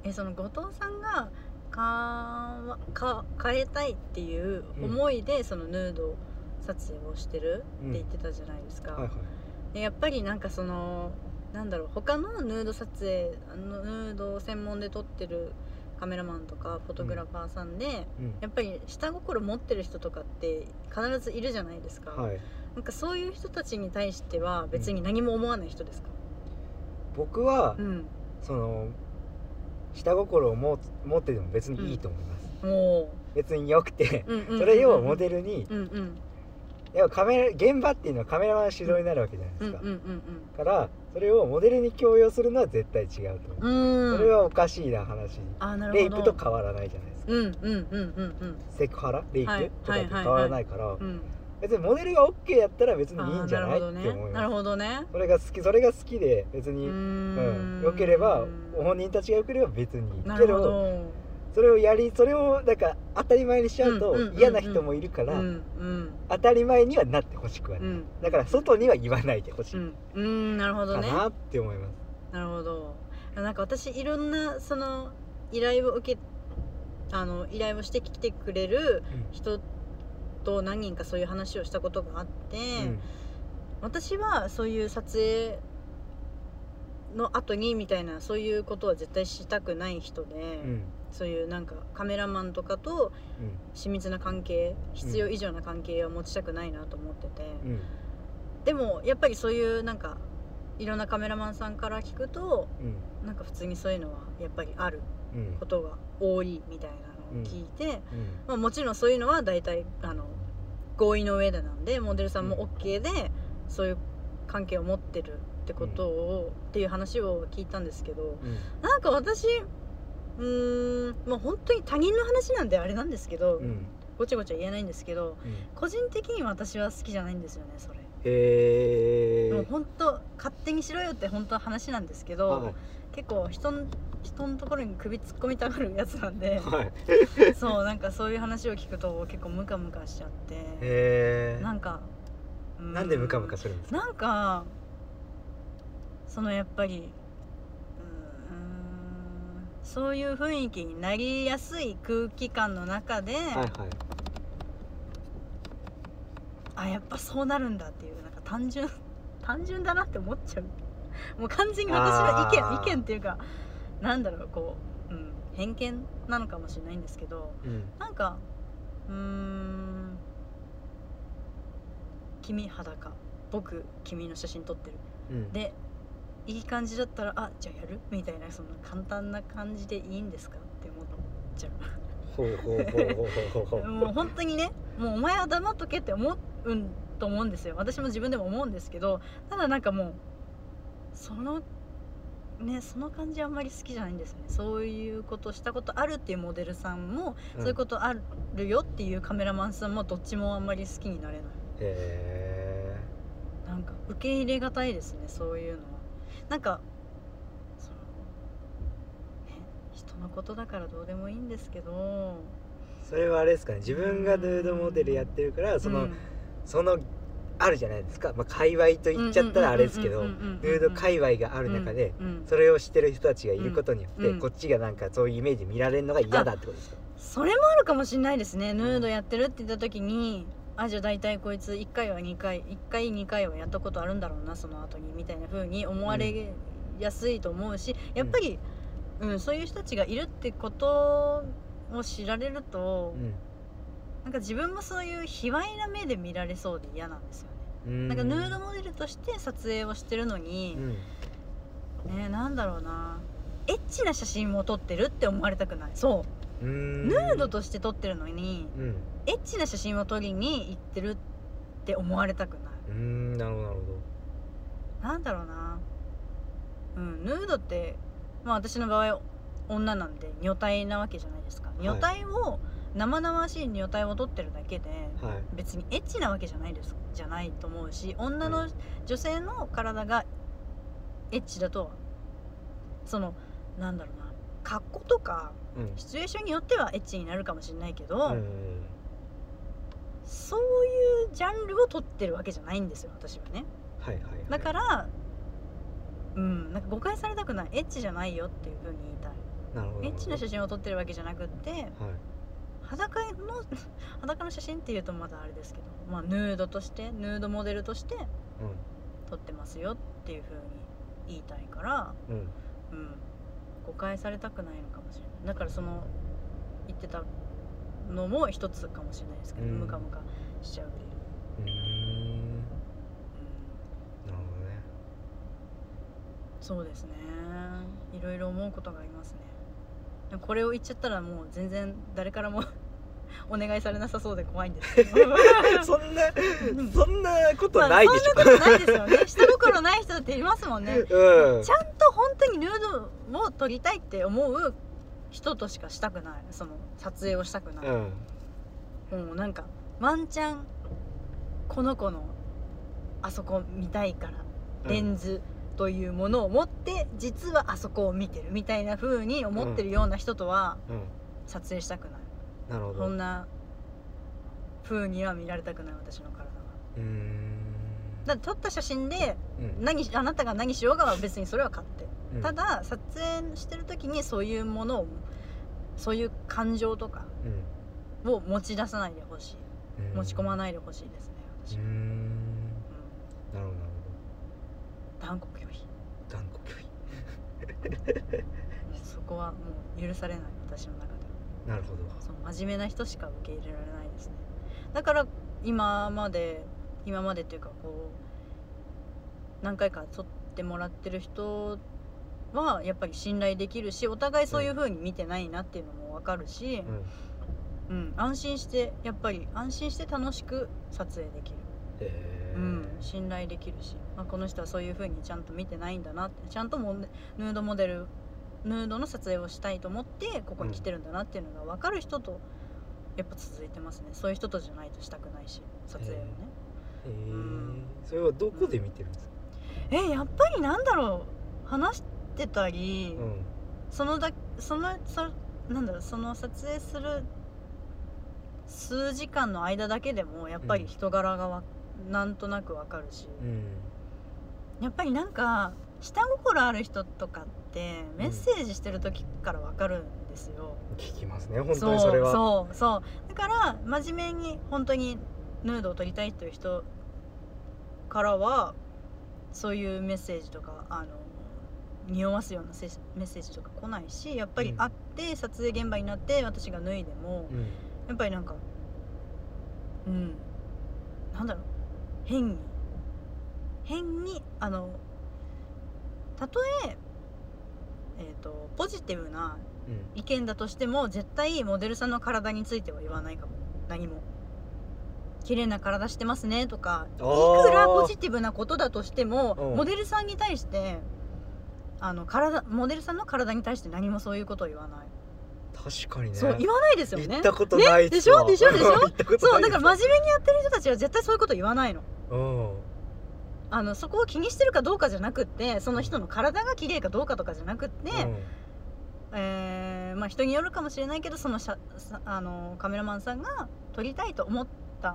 その後藤さんが変えたいっていう思いでそのヌード撮影をしてるって言ってたじゃないですか、 はいはい、 でやっぱりなんかそのなんだろう、他のヌード撮影ヌード専門で撮ってるカメラマンとかフォトグラファーさんで、やっぱり下心持ってる人とかって必ずいるじゃないですか、はい、なんかそういう人たちに対しては別に何も思わない人ですか？ 僕は、その下心を持ってても別にいいと思います、別に良くて、それをモデルに、やっぱ現場っていうのはカメラマン主導になるわけじゃないですか、からそれをモデルに強要するのは絶対違うと思う、それはおかしいな話、レイプと変わらないじゃないですか、セクハラレイプとかって変わらないから、別にモデルが OK やったら別にいいんじゃないって思います。 なるほどね。 それが好きで別に良ければ、本人たちが良ければ別にいいけど、それをなんか当たり前にしちゃうと嫌な人もいるから、当たり前にはなってほしくはない、だから外には言わないでほしい、 なるほどね、 かなって思います。 なるほど。なんか私いろんなその依頼をしてきてくれる人と何人かそういう話をしたことがあって、私はそういう撮影の後にみたいなそういうことは絶対したくない人で、そういうなんかカメラマンとかと親密な関係、必要以上な関係は持ちたくないなと思ってて、でもやっぱりそういうなんかいろんなカメラマンさんから聞くと、なんか普通にそういうのはやっぱりあることが多いみたいなのを聞いて、もちろんそういうのは大体合意の上でなんでモデルさんも OK でそういう関係を持ってるってことを、っていう話を聞いたんですけど、なんか私もう本当に他人の話なんであれなんですけど、ごちゃごちゃ言えないんですけど、個人的に私は好きじゃないんですよねそれ。もう本当勝手にしろよって本当は話なんですけど、結構人のところに首突っ込みたがるやつなんで、そうなんかそういう話を聞くと結構ムカムカしちゃって、なんかなんでムカムカするんですか？ なんかそのやっぱりそういう雰囲気になりやすい空気感の中で、やっぱそうなるんだっていう、なんか単純だなって思っちゃう。もう完全に私の意見っていうか、なんだろう、こう、偏見なのかもしれないんですけど、なんか君裸、僕君の写真撮ってる、でいい感じだったらじゃあやるみたいな、その簡単な感じでいいんですかって思っちゃう。もう本当にね、もうお前は黙っとけって思うと思うんですよ。私も自分でも思うんですけど、ただなんかもうその感じあんまり好きじゃないんですよね。そういうことしたことあるっていうモデルさんも、そういうことあるよっていうカメラマンさんもどっちもあんまり好きになれない。なんか受け入れがたいですね、そういうのは。なんか人のことだからどうでもいいんですけど、 それはあれですかね、自分がヌードモデルやってるからそのあるじゃないですか、界隈と言っちゃったらあれですけど、ヌード界隈がある中でそれを知ってる人たちがいることによって、こっちがなんかそういうイメージ見られるのが嫌だってことですか？ それもあるかもしれないですね。ヌードやってるって言った時に、じゃあ大体こいつ1回2回はやったことあるんだろうなその後にみたいな風に思われやすいと思うし、やっぱり、そういう人たちがいるってことを知られると、なんか自分もそういう卑猥な目で見られそうで嫌なんですよね。なんかヌードモデルとして撮影をしてるのに、なんだろうな、エッチな写真を撮ってるって思われたくない。そうヌードとして撮ってるのに、エッチな写真を撮りに行ってるって思われたくない。 なるほどなんだろうな、ヌードって私の場合女なんで女体なわけじゃないですか。女体を生々しい女体を撮ってるだけで、別にエッチなわけじゃないと思うし、女性の体がエッチだと、そのなんだろうな、格好とか、シチュエーションによってはエッチになるかもしれないけど、そういうジャンルを撮ってるわけじゃないんですよ私はね。だからなんか誤解されたくない、エッチじゃないよっていう風に言いたい。 エッチな写真を撮ってるわけじゃなくって、はい、裸の写真っていうとまだあれですけど、まあ、ヌードモデルとして撮ってますよっていう風に言いたいから、誤解されたくないのかもしれない。だからその言ってたのも一つかもしれないですけど、ムカムカしちゃう理由。 なるほどね。 そうですね、いろいろ思うことがありますね。これを言っちゃったらもう全然誰からもお願いされなさそうで怖いんですけどそんなことないでしょ、 そんなことないですよね。下心ない人だっていますもんね、ちゃんと本当にヌードを撮りたいって思う人としかしたくない、その撮影をしたくない、もうなんかワンチャンこの子のあそこ見たいからレンズというものを持って実はあそこを見てるみたいな風に思ってるような人とは撮影したくない。 なるほど。 そんな風には見られたくない私の体は。だって撮った写真であなたが何しようがは別にそれは勝手、ただ撮影してる時にそういうものを、そういう感情とかを持ち出さないでほしい、持ち込まないでほしいですね、私は。 なるほど。 断固拒否。 断固拒否そこはもう許されない、私の中では。なるほど。 そう、真面目な人しか受け入れられないですね。だから今までっていうか、こう何回か撮ってもらってる人はやっぱり信頼できるし、お互いそういう風に見てないなっていうのも分かるし、安心して楽しく撮影できる。信頼できるし、この人はそういう風にちゃんと見てないんだなって、ちゃんとヌードの撮影をしたいと思ってここに来てるんだなっていうのが分かる人とやっぱ続いてますね。そういう人とじゃないとしたくないし、撮影をね。 それはどこで見てるんですか？ やっぱりなんだろう、話してたり、その撮影する数時間の間だけでもやっぱり人柄がなんとなくわかるし、やっぱりなんか下心ある人とかってメッセージしてる時からわかるんですよ。 聞きますね、本当にそれは。 そうだから真面目に本当にヌードを撮りたいという人からはそういうメッセージとか匂わすようなメッセージとか来ないし、やっぱり会って撮影現場になって私が脱いでも、やっぱりなんかなんだろう、変にたとえポジティブな意見だとしても、絶対モデルさんの体については言わないかも。何も綺麗な体してますねとか、いくらポジティブなことだとしても、モデルさんに対してモデルさんの体に対して何もそういうことを言わない。 確かにね。 そう言わないですよね。 言ったことないでしょそうだから真面目にやってる人たちは絶対そういうこと言わないの。そこを気にしてるかどうかじゃなくって、その人の体が綺麗かどうかとかじゃなくって、人によるかもしれないけど、そのカメラマンさんが撮りたいと思った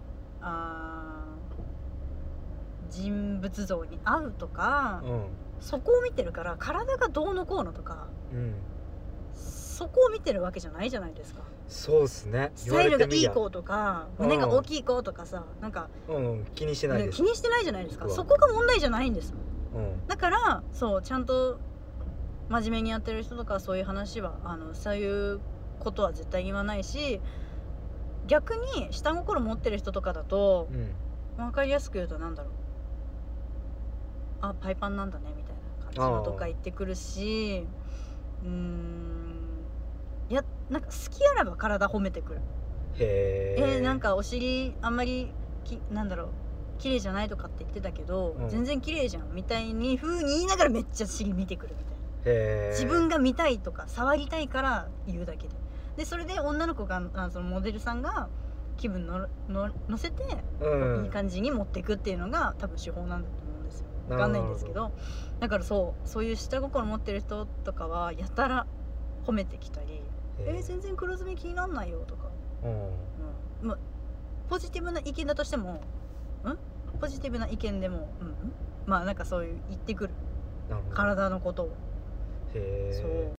人物像に合うとか、そこを見てるから、体がどうのこうのとか、そこを見てるわけじゃないじゃないですか。 そうですね。 スタイルがいい子とか胸が大きい子とかさ、なんか気にしてないです。 気にしてないじゃないですか。そこが問題じゃないんですもん。だからちゃんと真面目にやってる人とかそういう話はそういうことは絶対言わないし、逆に下心持ってる人とかだと、分かりやすく言うとなんだろう、パイパンなんだねみたいな感じのとか言ってくるし、なんか好きあらば体褒めてくる。なんかお尻あんまりなんだろう綺麗じゃないとかって言ってたけど、全然綺麗じゃんみたいに風に言いながらめっちゃ尻見てくるみたいな。自分が見たいとか触りたいから言うだけで、それで女の子がそのモデルさんが気分乗せていい感じに持っていくっていうのが多分手法なんだと思うんですよ。分かんないんですけど、だからそういう下心持ってる人とかはやたら褒めてきたり、全然黒ずみ気になんないよとか、ポジティブな意見だとしても、ポジティブな意見でも、なんかそういう言ってくる、体のことを。そう